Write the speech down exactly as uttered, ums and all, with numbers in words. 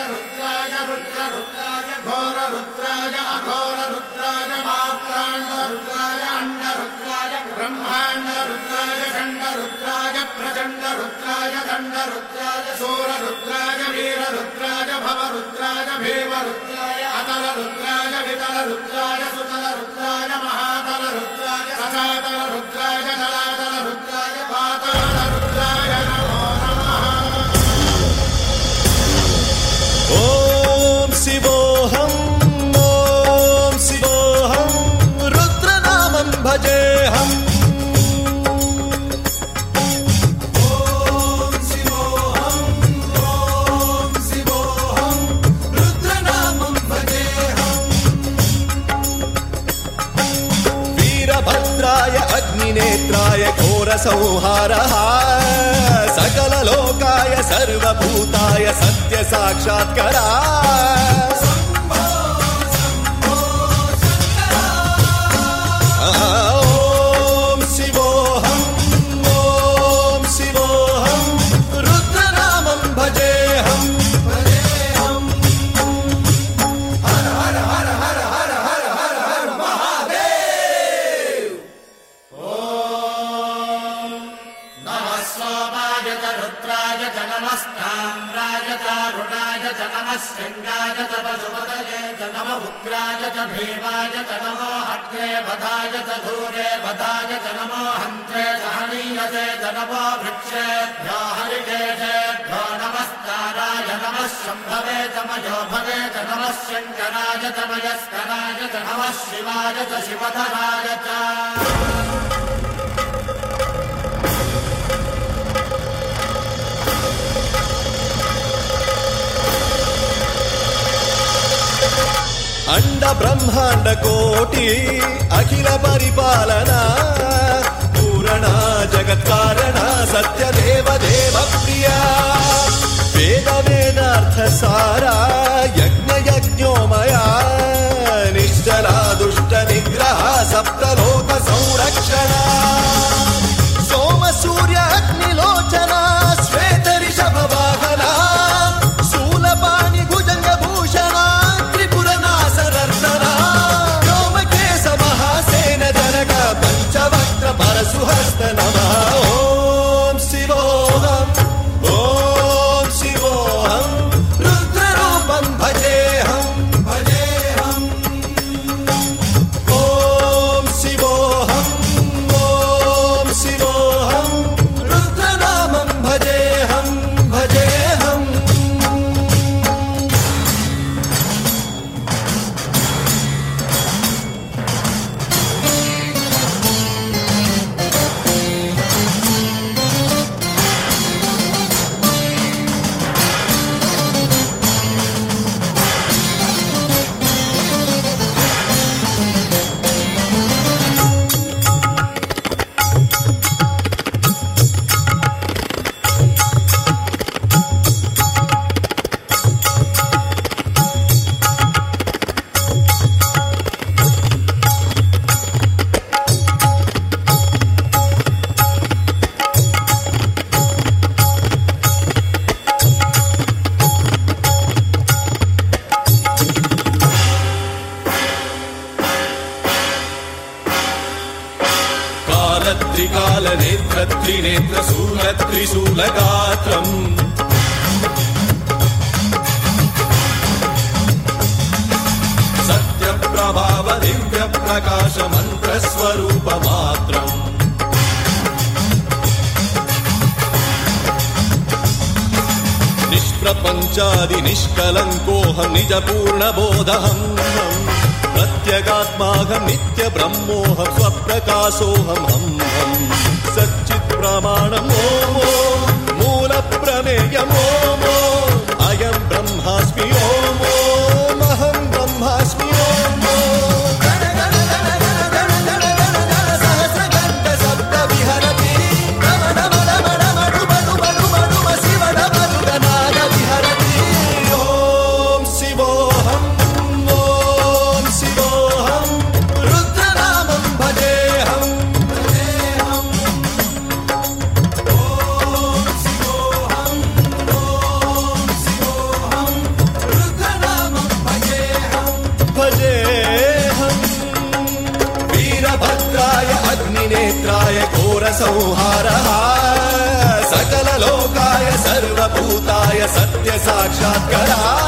रुद्राय रुद्र रुद्राय घोर रुद्राय अघोर रुद्राय मात्राण्ड रुद्राय अंड रुद्राय ब्रह्मांड रुद्राय खंड रुद्राय प्रचंड रुद्राय दंड रुद्राय सूर रुद्राय वीर रुद्राय भव रुद्राय भीम रुद्राय अतल रुद्राय वितल रुद्राय सुतल रुद्राय महातल रुद्राय सदातल रुद्राय जलातल रुद्राय पाताल रुद्राय नमो नमः। ओम शिवोऽहं ओम शिवोऽहं रुद्रनामं भजेऽहम्। ओम शिवोऽहं ओम शिवोऽहं रुद्रनामं भजेऽहम्। वीरभद्राय अग्निनेत्राय घोरसंहारः सकललोकाय सर्वभूताय सत्यसाक्षात्करा। ओम शिवोऽहं ओम शिवोऽहं रुद्रनामं भजेऽहम्। हर हर हर हर हर हर हर हर महादेव। ओम नमः सोमाय च रुद्राय च नमस्ताम्राय च अरुणाय च नमः शृङ्गाय च पशुपतये च नमः उग्राय च भीमाय च नमो अग्रे वधाय च धूरे वधाय च नमो हन्त्रे च हनीयसे च नमो वृक्षेभ्यो हरिकेशेभ्यो नमस्काराय नमः शम्भवे च मयोभवे च नमः शङ्कराय च मयस्कराय च नमः शिवाय च शिवधराय च। अंड ब्रह्मांड कोटि अखिल परिपालना पूरणा जगत्कारणा सत्यदेव देव प्रिया वेद वेदार्थ सारा यज्ञ यज्ञोमया निश्चला दुष्ट निग्रह सप्तलोक संरक्षणा सोम सूर्य अग्निलोचना श्वेत ऋषभ वाहना शूलपाणि भुजंग भूषणा परशुहस्त नमः। ओम शिवोऽहं ओम शिवोऽहं रुद्ररूपं भजेऽहं भजेऽहम्। ओम शिवोऽहं ओम शिवोऽहं रुद्रनामं भजेऽहं भजेऽहम्। त्रिकालनेत्र त्रिनेत्र शूल त्रिशूलगात्रम् सत्यप्रभाव दिव्य प्रकाश मंत्र स्वरूप मात्रम् निष्प्रपंचादि निष्कलंकोऽहं निज पूर्ण बोधहं प्रत्यगात्माहं नित्य ब्रह्मोऽहं स्वप्रकाशोऽहं हं हं सच्चित् प्रमाणम् ओम मूल प्रमेयम् ओम अयं ब्रह्मास्मि ओम अहं ब्रह्मास्मि ओम सहस्रघण्ट शब्द विहरति रमण मण मण मणु मणु मणु मणु शिव नमरुगनाद विहरति। ओम शिवोऽहं ओम शिवोऽहं रुद्रनामं भजेऽहं भजेऽहम्। ओम शिवोऽहं ओम संहारः सकल लोकाय सर्वभूताय सत्य साक्षात्कारः